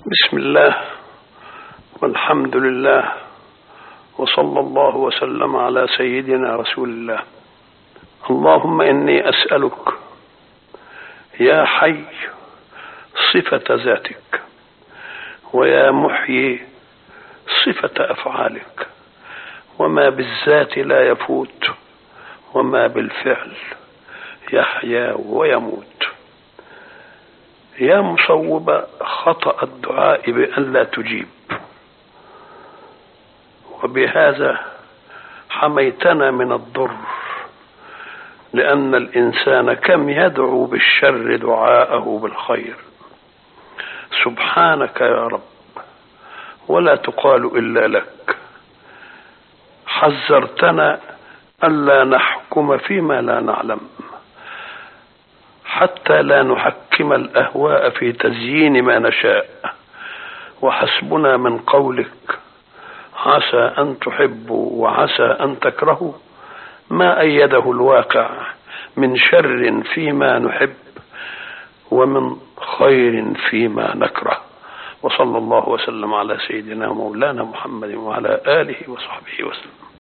بسم الله والحمد لله وصلى الله وسلم على سيدنا رسول الله. اللهم إني أسألك يا حي صفة ذاتك، ويا محيي صفة أفعالك، وما بالذات لا يفوت وما بالفعل يحيا ويموت. يا مصوب خطأ الدعاء بأن لا تجيب، وبهذا حميتنا من الضر، لأن الإنسان كم يدعو بالشر دعاءه بالخير. سبحانك يا رب، ولا تقال إلا لك. حذرتنا ألا نحكم فيما لا نعلم، حتى لا نحكم الأهواء في تزيين ما نشاء، وحسبنا من قولك عسى أن تحبوا وعسى أن تكرهوا ما أيده الواقع من شر فيما نحب ومن خير فيما نكره. وصلى الله وسلم على سيدنا مولانا محمد وعلى آله وصحبه وسلم.